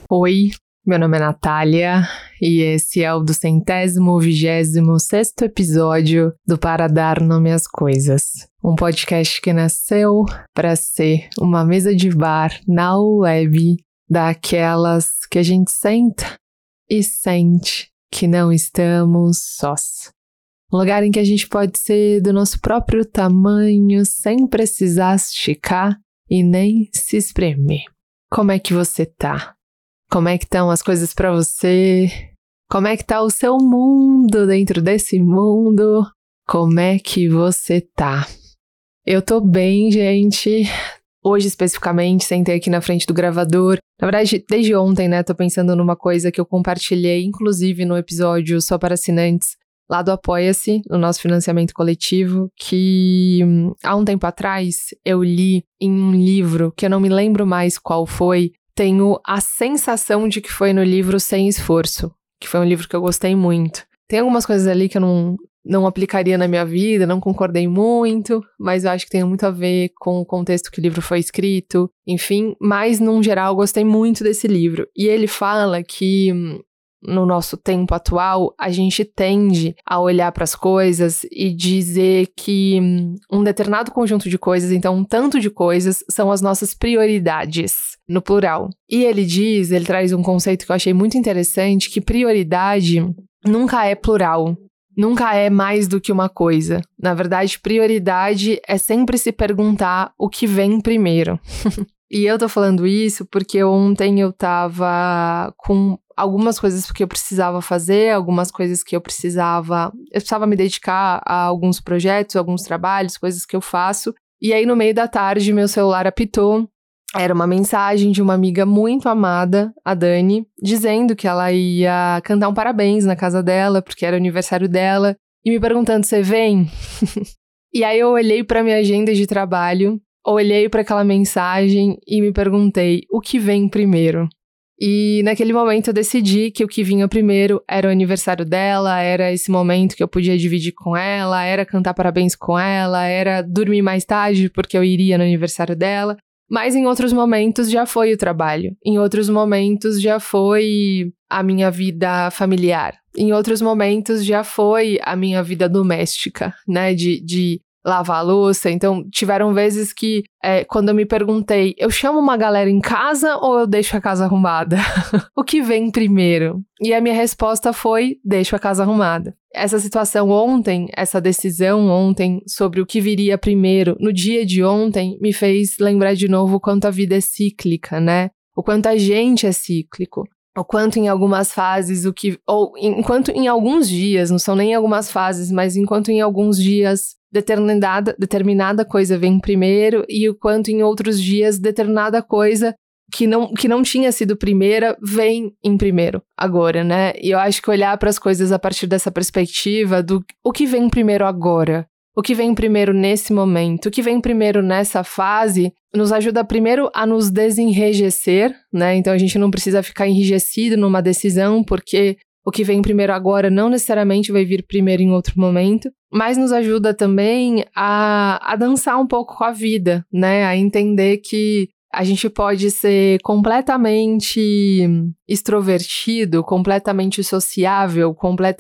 Oi, meu nome é Natália e esse é o 226º episódio do Para Dar Nome às Coisas. Um podcast que nasceu para ser uma mesa de bar na web daquelas que a gente senta e sente que não estamos sós. Um lugar em que a gente pode ser do nosso próprio tamanho sem precisar esticar e nem se espremer. Como é que você tá? Como é que estão as coisas pra você? Como é que tá o seu mundo dentro desse mundo? Como é que você tá? Eu tô bem, gente. Hoje, especificamente, sentei aqui na frente do gravador. Na verdade, desde ontem, né? Tô pensando numa coisa que eu compartilhei, inclusive no episódio só para assinantes, lá do Apoia-se, no nosso financiamento coletivo, que há um tempo atrás eu li em um livro, que eu não me lembro mais qual foi. Tenho a sensação de que foi no livro Sem Esforço, que foi um livro que eu gostei muito. Tem algumas coisas ali que eu não aplicaria na minha vida, não concordei muito, mas eu acho que tem muito a ver com o contexto que o livro foi escrito, enfim. Mas, num geral, eu gostei muito desse livro. E ele fala que no nosso tempo atual, a gente tende a olhar para as coisas e dizer que um determinado conjunto de coisas, então um tanto de coisas, são as nossas prioridades, no plural. E ele traz um conceito que eu achei muito interessante, que prioridade nunca é plural, nunca é mais do que uma coisa. Na verdade, prioridade é sempre se perguntar o que vem primeiro. E eu tô falando isso porque ontem eu tava com algumas coisas que eu precisava fazer, algumas coisas que eu precisava me dedicar a alguns projetos, alguns trabalhos, coisas que eu faço. E aí, no meio da tarde, meu celular apitou. Era uma mensagem de uma amiga muito amada, a Dani, dizendo que ela ia cantar um parabéns na casa dela, porque era aniversário dela, e me perguntando: você vem? E aí eu olhei pra minha agenda de trabalho, olhei para aquela mensagem e me perguntei: o que vem primeiro? E naquele momento eu decidi que o que vinha primeiro era o aniversário dela, era esse momento que eu podia dividir com ela, era cantar parabéns com ela, era dormir mais tarde porque eu iria no aniversário dela. Mas em outros momentos já foi o trabalho, em outros momentos já foi a minha vida familiar, em outros momentos já foi a minha vida doméstica, né, de lavar a louça. Então, tiveram vezes que, quando eu me perguntei, eu chamo uma galera em casa ou eu deixo a casa arrumada? O que vem primeiro? E a minha resposta foi: deixo a casa arrumada. Essa situação ontem, essa decisão ontem sobre o que viria primeiro no dia de ontem, me fez lembrar de novo o quanto a vida é cíclica, né? O quanto a gente é cíclico. O quanto em algumas fases, enquanto em alguns dias, não são nem algumas fases, mas enquanto em alguns dias determinada coisa vem primeiro, e o quanto em outros dias determinada coisa que não tinha sido primeira vem em primeiro agora, né? E eu acho que olhar para as coisas a partir dessa perspectiva do o que vem primeiro agora, o que vem primeiro nesse momento, o que vem primeiro nessa fase, nos ajuda primeiro a nos desenrijecer, né? Então a gente não precisa ficar enrijecido numa decisão, porque o que vem primeiro agora não necessariamente vai vir primeiro em outro momento, mas nos ajuda também a dançar um pouco com a vida, né? A entender que a gente pode ser completamente extrovertido, completamente sociável,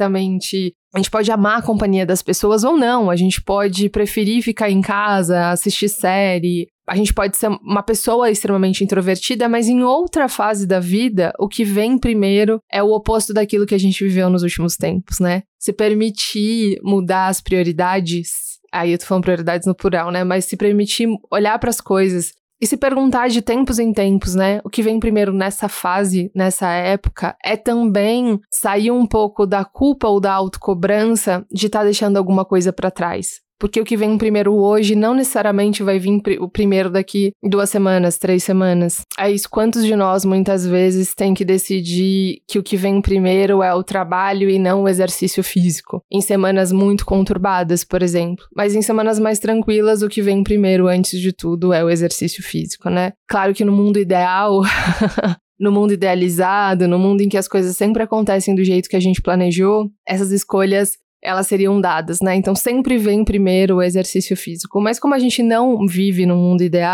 a gente pode amar a companhia das pessoas ou não, a gente pode preferir ficar em casa, assistir série, a gente pode ser uma pessoa extremamente introvertida, mas em outra fase da vida, o que vem primeiro é o oposto daquilo que a gente viveu nos últimos tempos, né? Se permitir mudar as prioridades, aí eu tô falando prioridades no plural, né? Mas se permitir olhar para as coisas e se perguntar de tempos em tempos, né? O que vem primeiro nessa fase, nessa época, é também sair um pouco da culpa ou da autocobrança de estar deixando alguma coisa para trás. Porque o que vem primeiro hoje não necessariamente vai vir o primeiro daqui 2 semanas, 3 semanas. É isso, quantos de nós muitas vezes tem que decidir que o que vem primeiro é o trabalho e não o exercício físico? Em semanas muito conturbadas, por exemplo. Mas em semanas mais tranquilas, o que vem primeiro, antes de tudo, é o exercício físico, né? Claro que no mundo ideal... No mundo idealizado, no mundo em que as coisas sempre acontecem do jeito que a gente planejou, essas escolhas elas seriam dadas, né? Então sempre vem primeiro o exercício físico. Mas como a gente não vive num mundo ideal,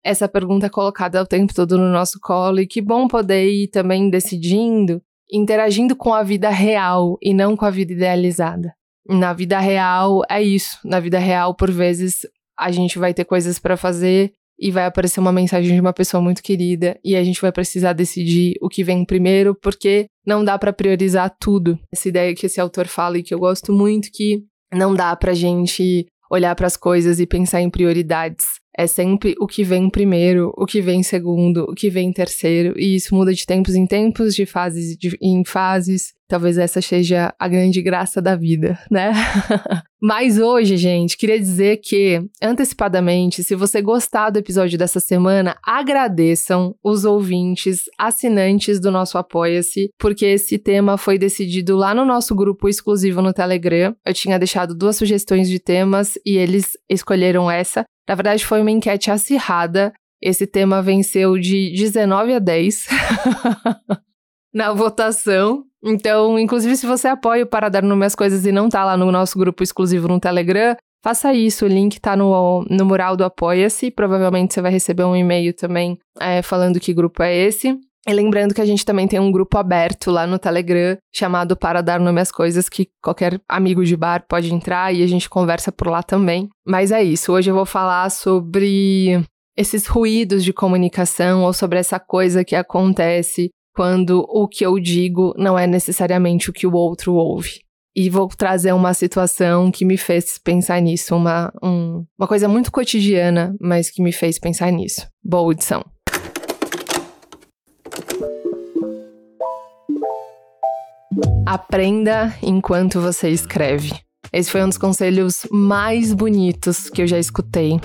essa pergunta é colocada o tempo todo no nosso colo, e que bom poder ir também decidindo, interagindo com a vida real e não com a vida idealizada. Na vida real é isso, na vida real por vezes a gente vai ter coisas para fazer e vai aparecer uma mensagem de uma pessoa muito querida e a gente vai precisar decidir o que vem primeiro, porque não dá para priorizar tudo. Essa ideia que esse autor fala e que eu gosto muito, que não dá pra gente olhar para as coisas e pensar em prioridades. É sempre o que vem primeiro, o que vem segundo, o que vem terceiro, e isso muda de tempos em tempos, de fases em fases. Talvez essa seja a grande graça da vida, né? Mas hoje, gente, queria dizer que, antecipadamente, se você gostar do episódio dessa semana, agradeçam os ouvintes, assinantes do nosso Apoia-se, porque esse tema foi decidido lá no nosso grupo exclusivo no Telegram. Eu tinha deixado 2 sugestões de temas e eles escolheram essa. Na verdade, foi uma enquete acirrada. Esse tema venceu de 19 a 10 na votação. Então, inclusive, se você apoia o Para Dar Nome às Coisas e não tá lá no nosso grupo exclusivo no Telegram, faça isso. O link tá no mural do Apoia-se. Provavelmente você vai receber um e-mail também falando que grupo é esse. E lembrando que a gente também tem um grupo aberto lá no Telegram, chamado Para Dar Nome às Coisas, que qualquer amigo de bar pode entrar e a gente conversa por lá também. Mas é isso, hoje eu vou falar sobre esses ruídos de comunicação ou sobre essa coisa que acontece quando o que eu digo não é necessariamente o que o outro ouve. E vou trazer uma situação que me fez pensar nisso, uma coisa muito cotidiana, mas que me fez pensar nisso. Boa audição. Aprenda enquanto você escreve. Esse foi um dos conselhos mais bonitos que eu já escutei.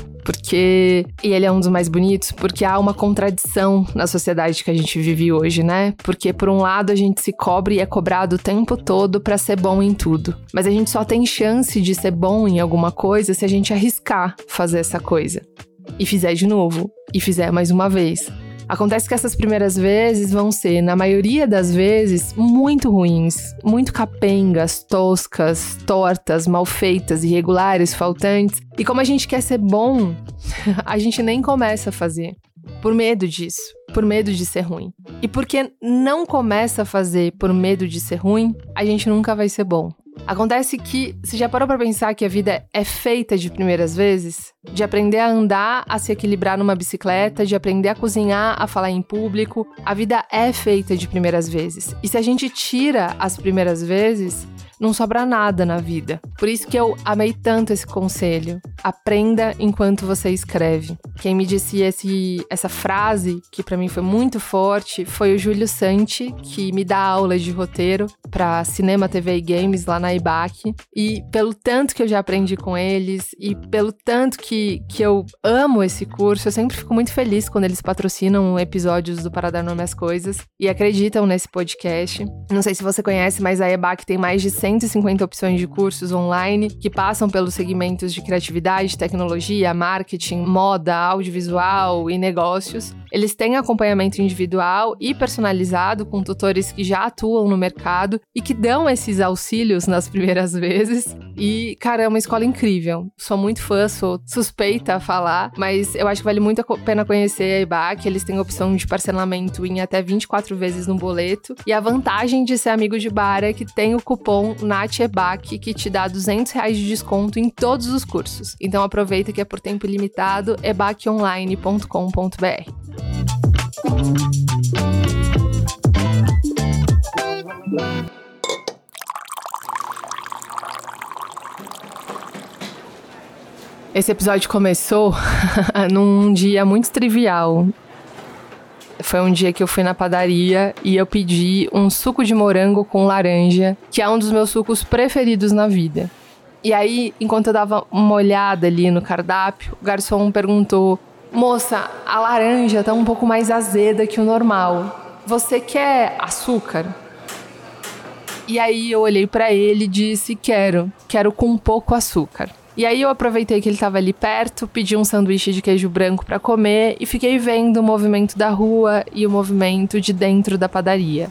E ele é um dos mais bonitos porque há uma contradição na sociedade que a gente vive hoje, né? Porque por um lado a gente se cobre e é cobrado o tempo todo pra ser bom em tudo. Mas a gente só tem chance de ser bom em alguma coisa se a gente arriscar fazer essa coisa. E fizer de novo. E fizer mais uma vez. Acontece que essas primeiras vezes vão ser, na maioria das vezes, muito ruins, muito capengas, toscas, tortas, mal feitas, irregulares, faltantes. E como a gente quer ser bom, a gente nem começa a fazer. Por medo disso, por medo de ser ruim. E porque não começa a fazer por medo de ser ruim, a gente nunca vai ser bom. Acontece que, você já parou pra pensar que a vida é feita de primeiras vezes? De aprender a andar, a se equilibrar numa bicicleta, de aprender a cozinhar, a falar em público. A vida é feita de primeiras vezes. E se a gente tira as primeiras vezes, não sobra nada na vida. Por isso que eu amei tanto esse conselho. Aprenda enquanto você escreve. Quem me disse essa frase, que pra mim foi muito forte, foi o Júlio Santi, que me dá aula de roteiro pra cinema, TV e games lá na EBAC. E pelo tanto que eu já aprendi com eles e pelo tanto que eu amo esse curso, eu sempre fico muito feliz quando eles patrocinam episódios do Para Dar Nome às Coisas e acreditam nesse podcast. Não sei se você conhece, mas a EBAC tem mais de 150 opções de cursos online que passam pelos segmentos de criatividade, tecnologia, marketing, moda, audiovisual e negócios. Eles têm acompanhamento individual e personalizado com tutores que já atuam no mercado e que dão esses auxílios nas primeiras vezes. E, cara, é uma escola incrível. Sou muito fã, sou suspeita a falar, mas eu acho que vale muito a pena conhecer a EBAC. Eles têm a opção de parcelamento em até 24 vezes no boleto. E a vantagem de ser amigo de bar é que tem o cupom NATEBAC que te dá R$200 de desconto em todos os cursos. Então aproveita que é por tempo limitado, ebaconline.com.br. Esse episódio começou num dia muito trivial. Foi um dia que eu fui na padaria e eu pedi um suco de morango com laranja, que é um dos meus sucos preferidos na vida. E aí, enquanto eu dava uma olhada ali no cardápio, o garçom perguntou: moça, a laranja tá um pouco mais azeda que o normal. Você quer açúcar? E aí eu olhei pra ele e disse: quero com pouco açúcar. E aí eu aproveitei que ele tava ali perto, pedi um sanduíche de queijo branco pra comer e fiquei vendo o movimento da rua e o movimento de dentro da padaria.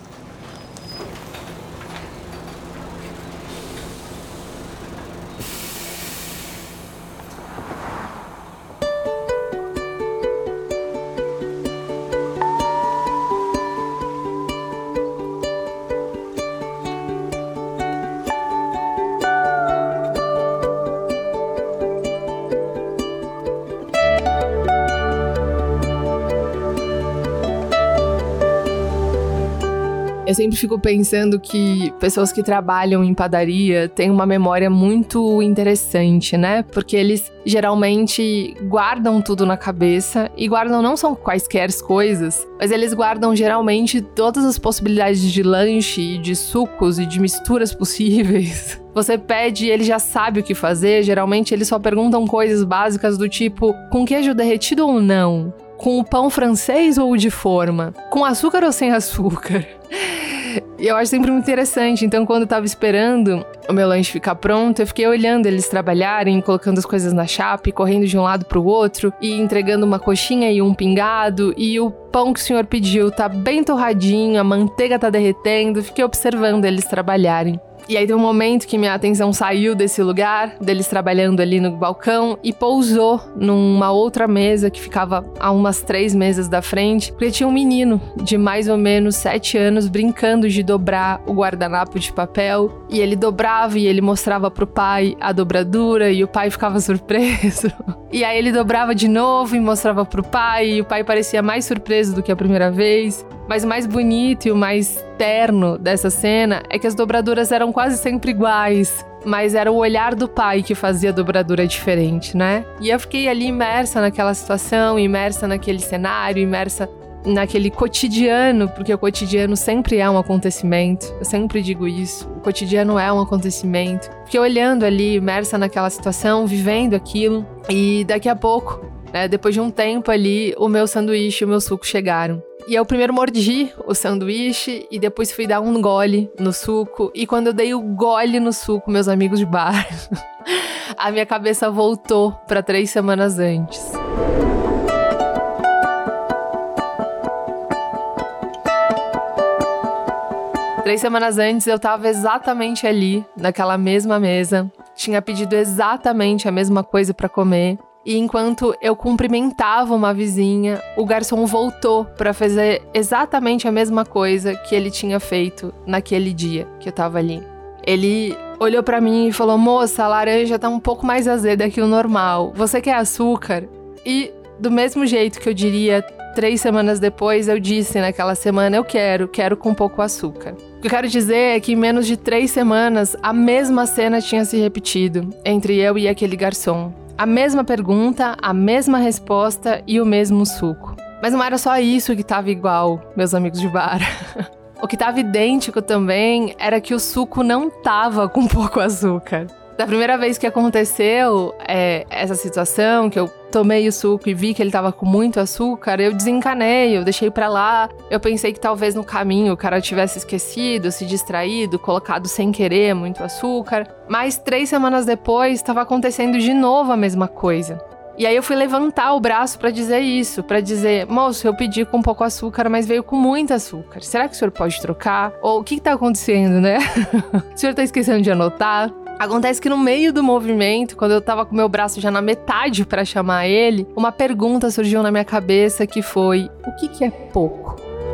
Eu sempre fico pensando que pessoas que trabalham em padaria têm uma memória muito interessante, né? Porque eles geralmente guardam tudo na cabeça e guardam não são quaisquer coisas, mas eles guardam geralmente todas as possibilidades de lanche, de sucos e de misturas possíveis. Você pede e ele já sabe o que fazer, geralmente eles só perguntam coisas básicas do tipo, com queijo derretido ou não? Com o pão francês ou o de forma? Com açúcar ou sem açúcar? E eu acho sempre muito interessante. Então, quando eu tava esperando o meu lanche ficar pronto, eu fiquei olhando eles trabalharem, colocando as coisas na chapa, correndo de um lado pro outro, e entregando uma coxinha e um pingado, e o pão que o senhor pediu tá bem torradinho, a manteiga tá derretendo. Fiquei observando eles trabalharem. E aí tem um momento que minha atenção saiu desse lugar, deles trabalhando ali no balcão, e pousou numa outra mesa que ficava a umas 3 mesas da frente, porque tinha um menino de mais ou menos 7 anos brincando de dobrar o guardanapo de papel, e ele dobrava e ele mostrava pro pai a dobradura, e o pai ficava surpreso. E aí ele dobrava de novo e mostrava pro pai, e o pai parecia mais surpreso do que a primeira vez. Mas o mais bonito e o mais terno dessa cena é que as dobraduras eram quase sempre iguais, mas era o olhar do pai que fazia a dobradura diferente, né? E eu fiquei ali imersa naquela situação, imersa naquele cenário, imersa naquele cotidiano, porque o cotidiano sempre é um acontecimento. Eu sempre digo isso, o cotidiano é um acontecimento. Fiquei olhando ali, imersa naquela situação, vivendo aquilo, e daqui a pouco, né, depois de um tempo ali, o meu sanduíche e o meu suco chegaram. E eu primeiro mordi o sanduíche e depois fui dar um gole no suco. E quando eu dei o gole no suco, meus amigos de bar, a minha cabeça voltou para 3 semanas antes. Três semanas antes eu tava exatamente ali, naquela mesma mesa. Tinha pedido exatamente a mesma coisa para comer. E enquanto eu cumprimentava uma vizinha, o garçom voltou para fazer exatamente a mesma coisa que ele tinha feito naquele dia que eu tava ali. Ele olhou para mim e falou: moça, a laranja tá um pouco mais azeda que o normal. Você quer açúcar? E do mesmo jeito que eu diria 3 semanas depois, eu disse naquela semana: eu quero com pouco açúcar. O que eu quero dizer é que em menos de 3 semanas, a mesma cena tinha se repetido entre eu e aquele garçom. A mesma pergunta, a mesma resposta e o mesmo suco. Mas não era só isso que estava igual, meus amigos de bar. O que estava idêntico também era que o suco não estava com pouco açúcar. Da primeira vez que aconteceu essa situação, que eu tomei o suco e vi que ele estava com muito açúcar, eu desencanei, eu deixei pra lá. Eu pensei que talvez no caminho o cara tivesse esquecido, se distraído, colocado sem querer muito açúcar. Mas 3 semanas depois, estava acontecendo de novo a mesma coisa. E aí eu fui levantar o braço pra dizer isso, pra dizer: moço, eu pedi com pouco açúcar, mas veio com muito açúcar. Será que o senhor pode trocar? Ou o que tá acontecendo, né? O senhor tá esquecendo de anotar? Acontece que no meio do movimento, quando eu tava com meu braço já na metade pra chamar ele, uma pergunta surgiu na minha cabeça que foi: o que é pouco?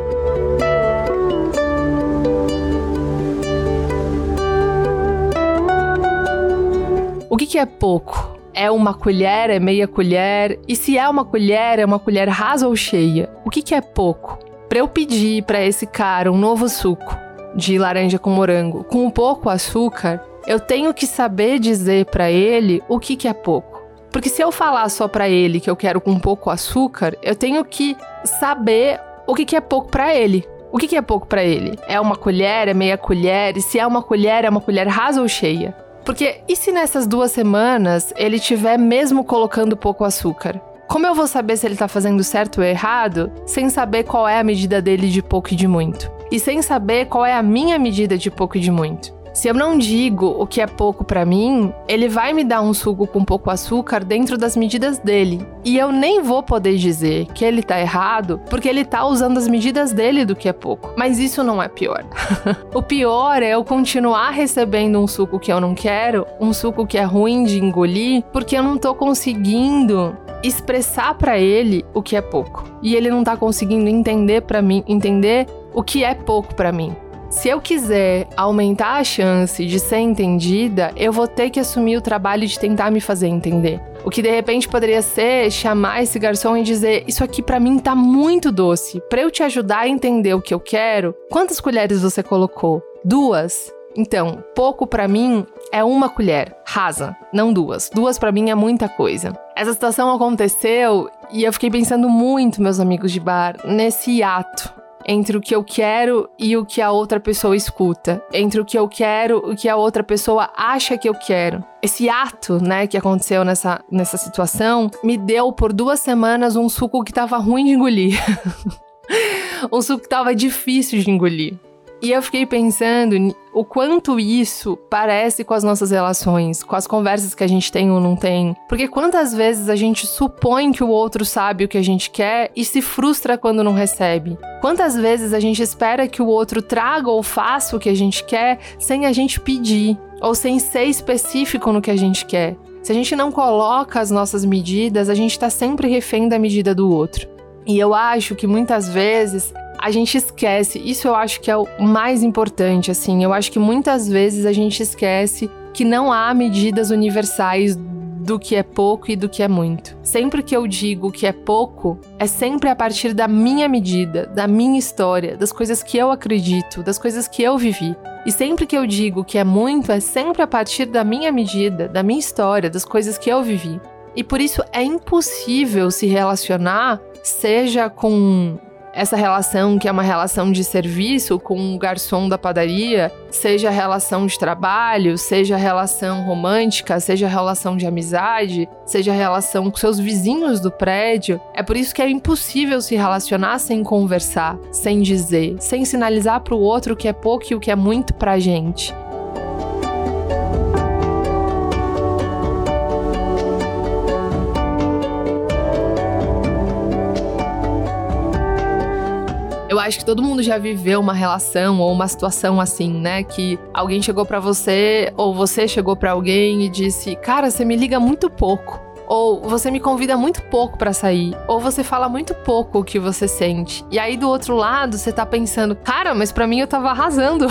O que é pouco? É uma colher? É meia colher? E se é uma colher rasa ou cheia? O que é pouco? Pra eu pedir pra esse cara um novo suco de laranja com morango com pouco açúcar, eu tenho que saber dizer pra ele o que é pouco. Porque se eu falar só pra ele que eu quero com pouco açúcar, eu tenho que saber o que é pouco pra ele. O que é pouco pra ele? É uma colher? É meia colher? E se é uma colher rasa ou cheia? Porque e se nessas 2 semanas ele tiver mesmo colocando pouco açúcar? Como eu vou saber se ele tá fazendo certo ou errado sem saber qual é a medida dele de pouco e de muito? E sem saber qual é a minha medida de pouco e de muito? Se eu não digo o que é pouco pra mim, ele vai me dar um suco com pouco açúcar dentro das medidas dele. E eu nem vou poder dizer que ele tá errado, porque ele tá usando as medidas dele do que é pouco. Mas isso não é pior. O pior é eu continuar recebendo um suco que eu não quero, um suco que é ruim de engolir, porque eu não tô conseguindo expressar pra ele o que é pouco. E ele não tá conseguindo entender o que é pouco pra mim. Se eu quiser aumentar a chance de ser entendida, eu vou ter que assumir o trabalho de tentar me fazer entender. O que de repente poderia ser chamar esse garçom e dizer: isso aqui pra mim tá muito doce. Pra eu te ajudar a entender o que eu quero, quantas colheres você colocou? 2? Então, pouco pra mim é 1 colher, rasa, não 2. 2 pra mim é muita coisa. Essa situação aconteceu e eu fiquei pensando muito, meus amigos de bar, nesse ato entre o que eu quero e o que a outra pessoa escuta, entre o que eu quero e o que a outra pessoa acha que eu quero. Esse ato, né, que aconteceu nessa situação, me deu por 2 semanas um suco que tava ruim de engolir. Um suco que tava difícil de engolir. E eu fiquei pensando o quanto isso parece com as nossas relações, com as conversas que a gente tem ou não tem. Porque quantas vezes a gente supõe que o outro sabe o que a gente quer e se frustra quando não recebe? Quantas vezes a gente espera que o outro traga ou faça o que a gente quer sem a gente pedir, ou sem ser específico no que a gente quer? Se a gente não coloca as nossas medidas, a gente tá sempre refém da medida do outro. E eu acho que muitas vezes a gente esquece, isso eu acho que é o mais importante, assim, eu acho que muitas vezes a gente esquece que não há medidas universais do que é pouco e do que é muito. Sempre que eu digo que é pouco, é sempre a partir da minha medida, da minha história, das coisas que eu acredito, das coisas que eu vivi. E sempre que eu digo que é muito, é sempre a partir da minha medida, da minha história, das coisas que eu vivi. E por isso é impossível se relacionar, seja com essa relação que é uma relação de serviço com o garçom da padaria, seja relação de trabalho, seja relação romântica, seja relação de amizade, seja relação com seus vizinhos do prédio. É por isso que é impossível se relacionar sem conversar, sem dizer, sem sinalizar para o outro o que é pouco e o que é muito pra gente. Eu acho que todo mundo já viveu uma relação ou uma situação assim, né? Que alguém chegou pra você ou você chegou pra alguém e disse: cara, você me liga muito pouco. Ou você me convida muito pouco pra sair. Ou você fala muito pouco o que você sente. E aí do outro lado você tá pensando: cara, mas pra mim eu tava arrasando.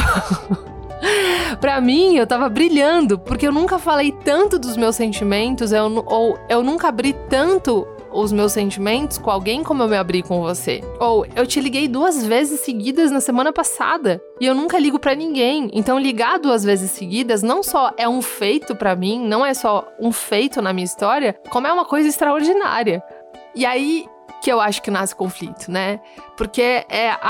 Pra mim, eu tava brilhando, porque eu nunca falei tanto dos meus sentimentos, ou eu nunca abri tanto os meus sentimentos com alguém como eu me abri com você. Ou eu te liguei 2 vezes seguidas na semana passada e eu nunca ligo pra ninguém. Então ligar 2 vezes seguidas não só é um feito pra mim, não é só um feito na minha história, como é uma coisa extraordinária. E aí que eu acho que nasce conflito, né? Porque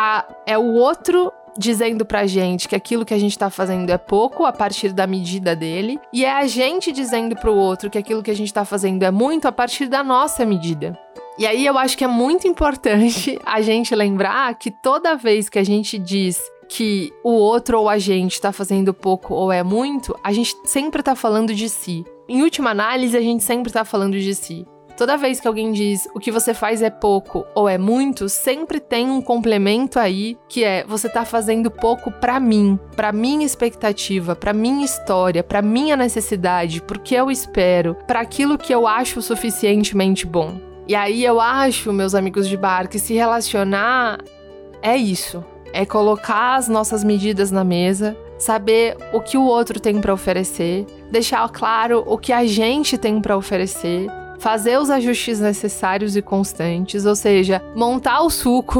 é o outro dizendo pra gente que aquilo que a gente tá fazendo é pouco a partir da medida dele, e é a gente dizendo pro outro que aquilo que a gente tá fazendo é muito a partir da nossa medida. E aí eu acho que é muito importante a gente lembrar que toda vez que a gente diz que o outro ou a gente tá fazendo pouco ou é muito, a gente sempre tá falando de si. Em última análise, a gente sempre tá falando de si. Toda vez que alguém diz o que você faz é pouco ou é muito, sempre tem um complemento aí, que é: você tá fazendo pouco pra mim, pra minha expectativa, pra minha história, pra minha necessidade, porque eu espero, pra aquilo que eu acho suficientemente bom. E aí eu acho, meus amigos de bar, que se relacionar é isso, é colocar as nossas medidas na mesa, saber o que o outro tem pra oferecer, deixar claro o que a gente tem pra oferecer, fazer os ajustes necessários e constantes, ou seja, montar o suco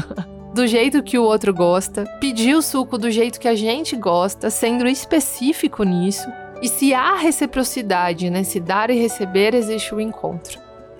do jeito que o outro gosta, pedir o suco do jeito que a gente gosta, sendo específico nisso. E se há reciprocidade nesse dar e receber, existe o encontro.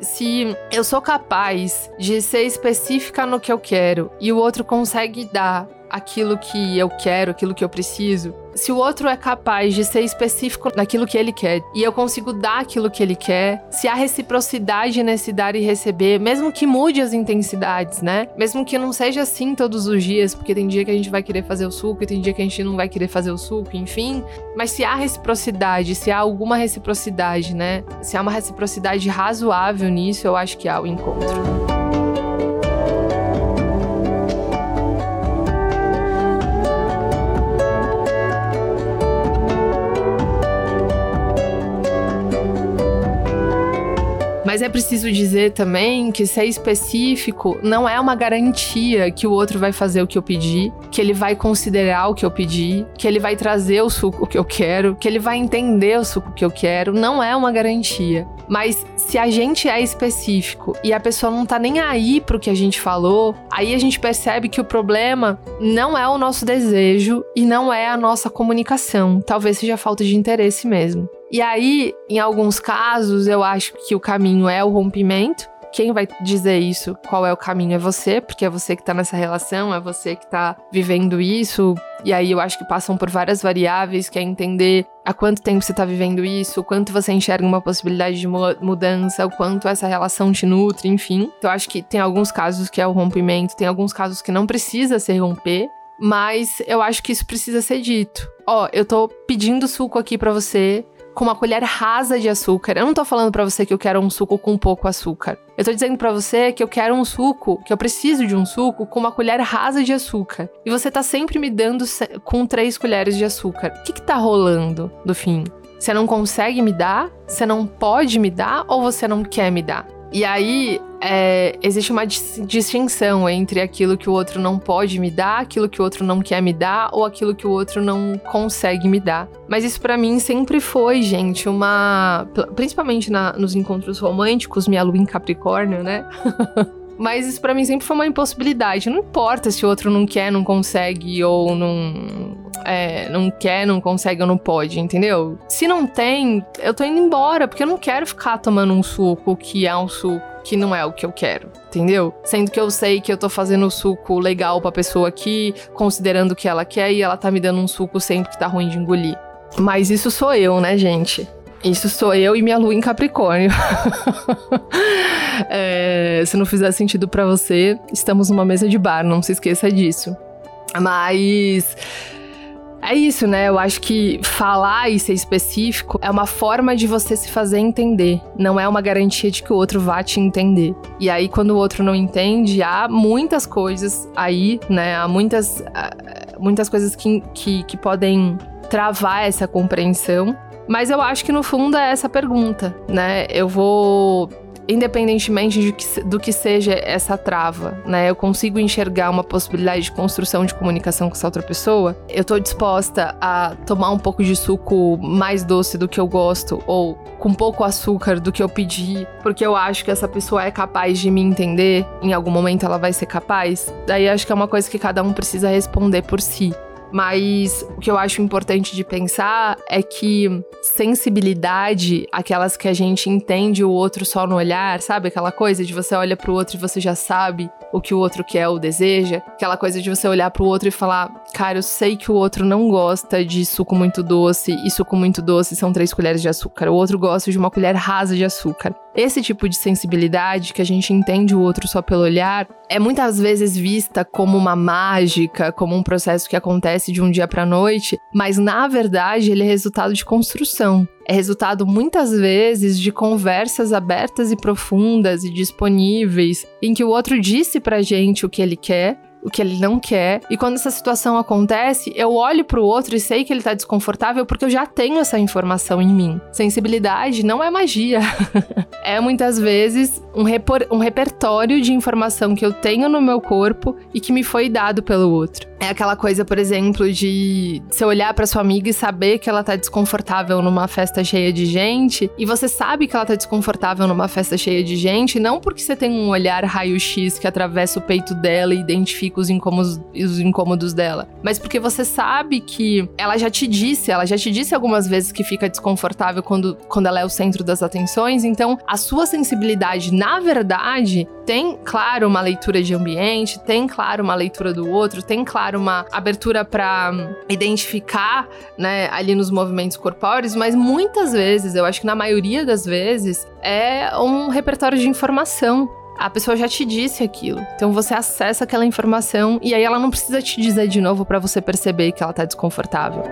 Se eu sou capaz de ser específica no que eu quero e o outro consegue dar aquilo que eu quero, aquilo que eu preciso, se o outro é capaz de ser específico naquilo que ele quer e eu consigo dar aquilo que ele quer, se há reciprocidade nesse dar e receber, mesmo que mude as intensidades, né? Mesmo que não seja assim todos os dias, porque tem dia que a gente vai querer fazer o suco e tem dia que a gente não vai querer fazer o suco, enfim. Mas se há reciprocidade, se há alguma reciprocidade, né? Se há uma reciprocidade razoável nisso, eu acho que há o encontro. Mas é preciso dizer também que ser específico não é uma garantia que o outro vai fazer o que eu pedi, que ele vai considerar o que eu pedi, que ele vai trazer o suco que eu quero, que ele vai entender o suco que eu quero. Não é uma garantia. Mas se a gente é específico e a pessoa não tá nem aí pro que a gente falou, aí a gente percebe que o problema não é o nosso desejo e não é a nossa comunicação. Talvez seja falta de interesse mesmo. E aí, em alguns casos, eu acho que o caminho é o rompimento. Quem vai dizer isso, qual é o caminho, é você, porque é você que tá nessa relação, é você que tá vivendo isso. E aí eu acho que passam por várias variáveis, que é entender há quanto tempo você tá vivendo isso, o quanto você enxerga uma possibilidade de mudança, o quanto essa relação te nutre, enfim. Então eu acho que tem alguns casos que é o rompimento, tem alguns casos que não precisa se romper, mas eu acho que isso precisa ser dito. Ó, eu tô pedindo suco aqui pra você, com uma colher rasa de açúcar. Eu não tô falando pra você que eu quero um suco com pouco açúcar. Eu tô dizendo pra você que eu quero um suco, que eu preciso de um suco com uma colher rasa de açúcar. E você tá sempre me dando com 3 colheres de açúcar. O que tá rolando no fim? Você não consegue me dar? Você não pode me dar? Ou você não quer me dar? E aí, existe uma distinção entre aquilo que o outro não pode me dar, aquilo que o outro não quer me dar, ou aquilo que o outro não consegue me dar. Mas isso pra mim sempre foi, gente, principalmente nos encontros românticos, minha lua em Capricórnio, né? Mas isso pra mim sempre foi uma impossibilidade. Não importa se o outro não quer, não consegue, ou não quer, não consegue ou não pode, entendeu? Se não tem, eu tô indo embora, porque eu não quero ficar tomando um suco que é um suco que não é o que eu quero, entendeu? Sendo que eu sei que eu tô fazendo o suco legal pra pessoa aqui, considerando o que ela quer, e ela tá me dando um suco sempre que tá ruim de engolir. Mas isso sou eu, né, gente? Isso sou eu e minha lua em Capricórnio. Se não fizer sentido pra você, estamos numa mesa de bar, não se esqueça disso. Mas é isso, né? Eu acho que falar e ser específico é uma forma de você se fazer entender. Não é uma garantia de que o outro vá te entender. E aí, quando o outro não entende, há muitas coisas aí, né? Há muitas coisas que podem travar essa compreensão. Mas eu acho que no fundo é essa pergunta, né? Eu vou, independentemente do que seja essa trava, né? Eu consigo enxergar uma possibilidade de construção de comunicação com essa outra pessoa. Eu tô disposta a tomar um pouco de suco mais doce do que eu gosto, ou com pouco açúcar do que eu pedi, porque eu acho que essa pessoa é capaz de me entender. Em algum momento ela vai ser capaz. Daí acho que é uma coisa que cada um precisa responder por si. Mas o que eu acho importante de pensar é que sensibilidade, aquelas que a gente entende o outro só no olhar, sabe? Aquela coisa de você olha pro outro e você já sabe o que o outro quer ou deseja. Aquela coisa de você olhar pro outro e falar, cara, eu sei que o outro não gosta de suco muito doce, e suco muito doce são 3 colheres de açúcar. O outro gosta de uma colher rasa de açúcar. Esse tipo de sensibilidade, que a gente entende o outro só pelo olhar, é muitas vezes vista como uma mágica, como um processo que acontece de um dia pra noite, mas na verdade ele é resultado de construção. É resultado muitas vezes de conversas abertas e profundas e disponíveis, em que o outro disse pra gente o que ele quer, o que ele não quer. E quando essa situação acontece, eu olho pro outro e sei que ele tá desconfortável porque eu já tenho essa informação em mim. Sensibilidade não é magia. É muitas vezes um repertório de informação que eu tenho no meu corpo e que me foi dado pelo outro. É aquela coisa, por exemplo, de você olhar pra sua amiga e saber que ela tá desconfortável numa festa cheia de gente, e você sabe que ela tá desconfortável numa festa cheia de gente, não porque você tem um olhar raio-x que atravessa o peito dela e identifica os incômodos dela, mas porque você sabe que ela já te disse algumas vezes que fica desconfortável quando ela é o centro das atenções. Então a sua sensibilidade, na verdade, tem, claro, uma leitura de ambiente, tem, claro, uma leitura do outro, tem, claro, uma abertura para identificar, né, ali nos movimentos corpóreos, mas muitas vezes, eu acho que na maioria das vezes, é um repertório de informação. A pessoa já te disse aquilo, então você acessa aquela informação e aí ela não precisa te dizer de novo para você perceber que ela tá desconfortável.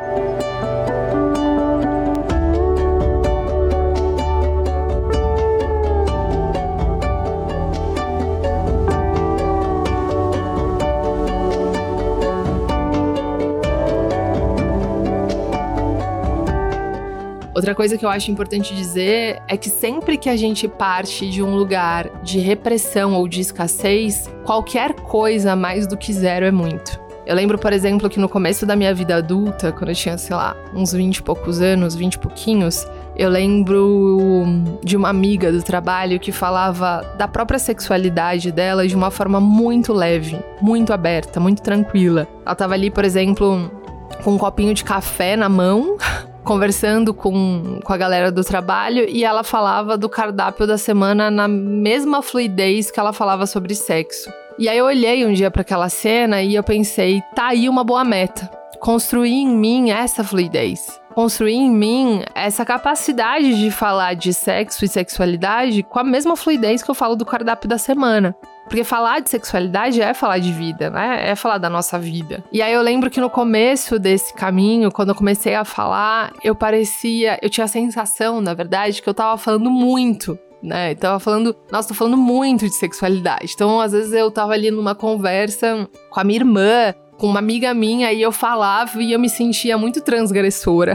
Outra coisa que eu acho importante dizer é que sempre que a gente parte de um lugar de repressão ou de escassez, qualquer coisa mais do que zero é muito. Eu lembro, por exemplo, que no começo da minha vida adulta, quando eu tinha, sei lá, uns 20 e poucos anos, 20 e pouquinhos, eu lembro de uma amiga do trabalho que falava da própria sexualidade dela de uma forma muito leve, muito aberta, muito tranquila. Ela tava ali, por exemplo, com um copinho de café na mão, conversando com a galera do trabalho, e ela falava do cardápio da semana na mesma fluidez que ela falava sobre sexo. E aí eu olhei um dia para aquela cena e eu pensei, tá aí uma boa meta. Construir em mim essa fluidez. Construir em mim essa capacidade de falar de sexo e sexualidade com a mesma fluidez que eu falo do cardápio da semana. Porque falar de sexualidade é falar de vida, né? É falar da nossa vida. E aí eu lembro que no começo desse caminho, quando eu comecei a falar, eu tinha a sensação, na verdade, que eu tava falando muito, né? Tô falando muito de sexualidade. Então, às vezes eu tava ali numa conversa com a minha irmã, com uma amiga minha, e eu falava e eu me sentia muito transgressora.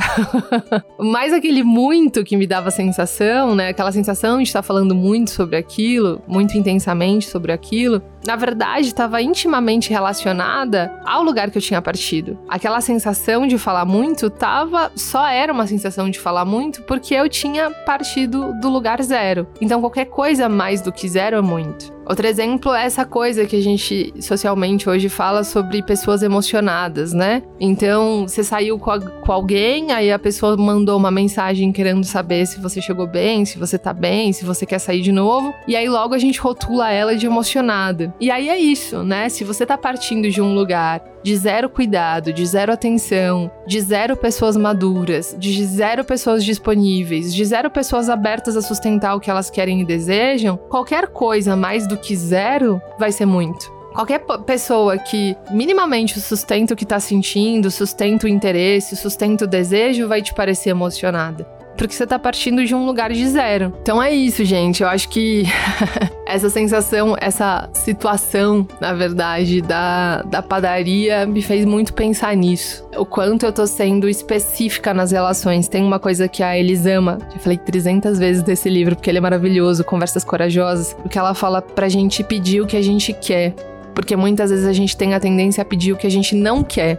Mas aquele muito que me dava sensação, né? Aquela sensação de estar falando muito sobre aquilo, muito intensamente sobre aquilo, na verdade, estava intimamente relacionada ao lugar que eu tinha partido. Aquela sensação de falar muito só era uma sensação de falar muito porque eu tinha partido do lugar zero. Então, qualquer coisa mais do que zero é muito. Outro exemplo é essa coisa que a gente socialmente hoje fala sobre pessoas emocionadas, né? Então, você saiu com alguém, aí a pessoa mandou uma mensagem querendo saber se você chegou bem, se você tá bem, se você quer sair de novo, e aí logo a gente rotula ela de emocionada. E aí é isso, né? Se você tá partindo de um lugar de zero cuidado, de zero atenção, de zero pessoas maduras, de zero pessoas disponíveis, de zero pessoas abertas a sustentar o que elas querem e desejam, qualquer coisa mais do que zero vai ser muito. Qualquer pessoa que minimamente sustenta o que tá sentindo, sustenta o interesse, sustenta o desejo, vai te parecer emocionada. Porque você tá partindo de um lugar de zero. Então é isso, gente. Eu acho que essa sensação, essa situação, na verdade, da padaria me fez muito pensar nisso. O quanto eu tô sendo específica nas relações. Tem uma coisa que a Elisama, já falei 300 vezes desse livro, porque ele é maravilhoso, Conversas Corajosas, porque ela fala pra gente pedir o que a gente quer. Porque muitas vezes a gente tem a tendência a pedir o que a gente não quer.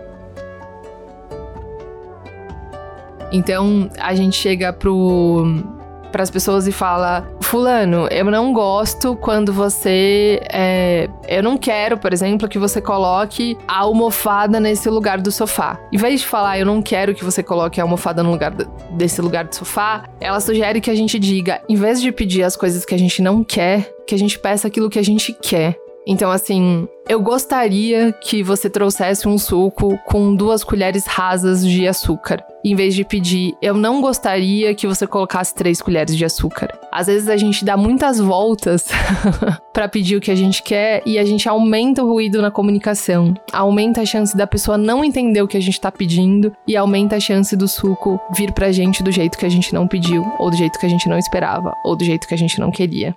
Então, a gente chega pras pessoas e fala: fulano, eu não gosto quando você... eu não quero, por exemplo, que você coloque a almofada nesse lugar do sofá. Em vez de falar, eu não quero que você coloque a almofada no lugar desse lugar do sofá, ela sugere que a gente diga, em vez de pedir as coisas que a gente não quer, que a gente peça aquilo que a gente quer. Então, assim, eu gostaria que você trouxesse um suco com 2 colheres rasas de açúcar. Em vez de pedir, eu não gostaria que você colocasse 3 colheres de açúcar. Às vezes a gente dá muitas voltas pra pedir o que a gente quer e a gente aumenta o ruído na comunicação. Aumenta a chance da pessoa não entender o que a gente tá pedindo e aumenta a chance do suco vir pra gente do jeito que a gente não pediu, ou do jeito que a gente não esperava, ou do jeito que a gente não queria.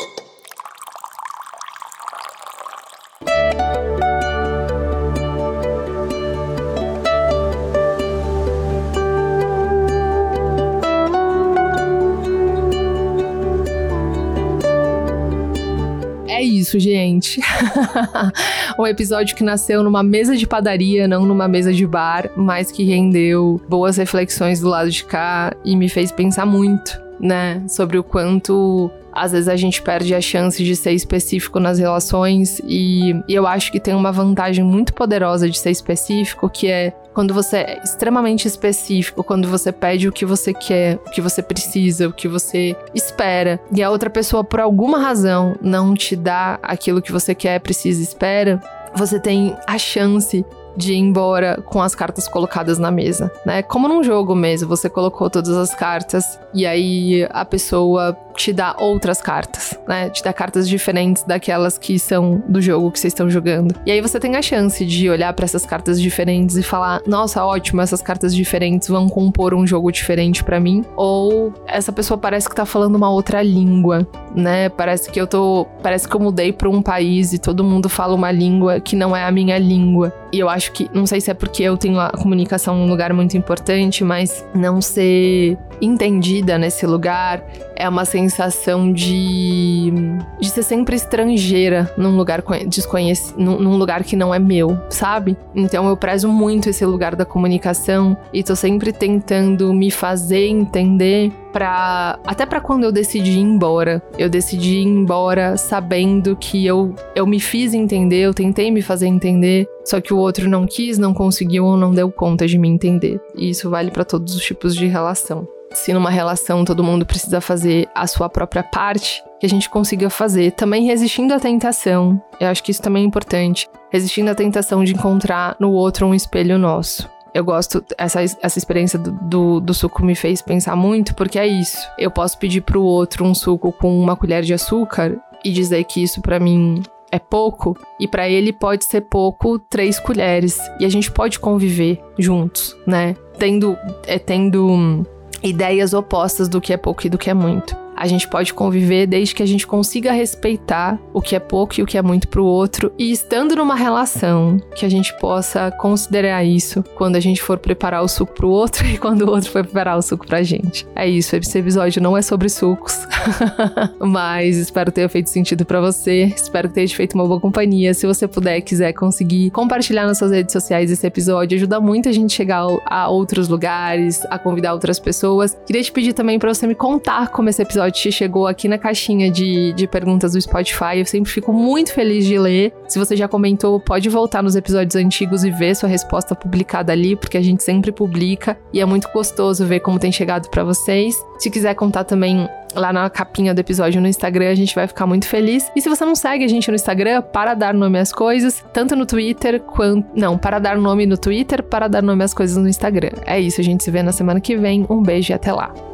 É isso, gente. Um episódio que nasceu numa mesa de padaria, não numa mesa de bar, mas que rendeu boas reflexões do lado de cá e me fez pensar muito, né, sobre o quanto às vezes a gente perde a chance de ser específico nas relações e eu acho que tem uma vantagem muito poderosa de ser específico, que é quando você é extremamente específico, quando você pede o que você quer, o que você precisa, o que você espera, e a outra pessoa, por alguma razão, não te dá aquilo que você quer, precisa, espera, você tem a chance de ir embora com as cartas colocadas na mesa, né? Como num jogo mesmo, você colocou todas as cartas e aí a pessoa te dá outras cartas, né? Te dá cartas diferentes daquelas que são do jogo que vocês estão jogando. E aí você tem a chance de olhar pra essas cartas diferentes e falar, nossa, ótimo, essas cartas diferentes vão compor um jogo diferente pra mim. Ou essa pessoa parece que tá falando uma outra língua, né? Parece que eu mudei pra um país e todo mundo fala uma língua que não é a minha língua. E eu acho que, não sei se é porque eu tenho a comunicação num lugar muito importante, mas não ser entendida nesse lugar é uma sensação de ser sempre estrangeira num lugar desconhecido, num lugar que não é meu, sabe? Então eu prezo muito esse lugar da comunicação e tô sempre tentando me fazer entender até pra quando eu decidi ir embora. Eu decidi ir embora sabendo que eu me fiz entender, eu tentei me fazer entender, só que o outro não quis, não conseguiu ou não deu conta de me entender. E isso vale pra todos os tipos de relação. Se numa relação todo mundo precisa fazer a sua própria parte, que a gente consiga fazer, também resistindo à tentação. Eu acho que isso também é importante. Resistindo à tentação de encontrar no outro um espelho nosso. Eu gosto, essa experiência do suco me fez pensar muito, porque é isso. Eu posso pedir pro outro um suco com uma colher de açúcar e dizer que isso pra mim é pouco, e pra ele pode ser pouco 3 colheres. E a gente pode conviver juntos, né? Tendo ideias opostas do que é pouco e do que é muito. A gente pode conviver desde que a gente consiga respeitar o que é pouco e o que é muito pro outro, e estando numa relação que a gente possa considerar isso quando a gente for preparar o suco pro outro e quando o outro for preparar o suco pra gente. É isso, esse episódio não é sobre sucos, mas espero ter feito sentido pra você, espero que tenha te feito uma boa companhia. Se você puder e quiser conseguir compartilhar nas suas redes sociais esse episódio, ajuda muito a gente chegar a outros lugares, a convidar outras pessoas. Queria te pedir também pra você me contar como esse episódio te chegou aqui na caixinha de perguntas do Spotify. Eu sempre fico muito feliz de ler. Se você já comentou, pode voltar nos episódios antigos e ver sua resposta publicada ali, porque a gente sempre publica e é muito gostoso ver como tem chegado pra vocês. Se quiser contar também lá na capinha do episódio no Instagram, a gente vai ficar muito feliz. E se você não segue a gente no Instagram, para dar nome às coisas, tanto no Twitter quanto... Não, para dar nome no Twitter, para dar nome às coisas no Instagram. É isso, a gente se vê na semana que vem. Um beijo e até lá.